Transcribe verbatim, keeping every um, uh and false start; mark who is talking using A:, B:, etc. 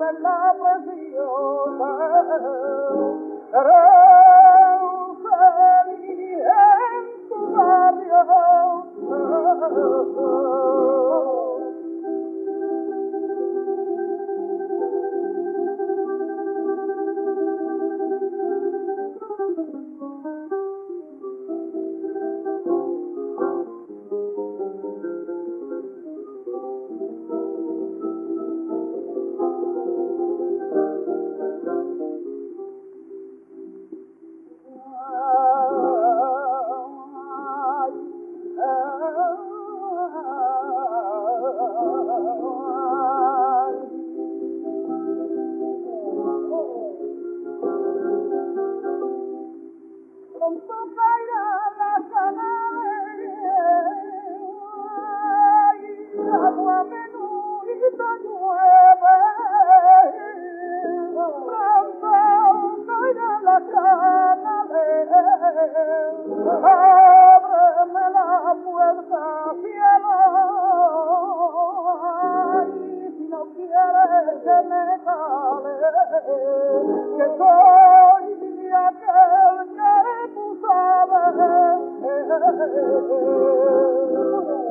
A: perla en la preciosa, eres feliz en tu barrio. Pronto caerá la canaria, agua menudita llueve. Pronto caerá la canaria, ábreme la puerta, cielo. Ay, si no quieres que me cale, que soy de aquel que tú sabes.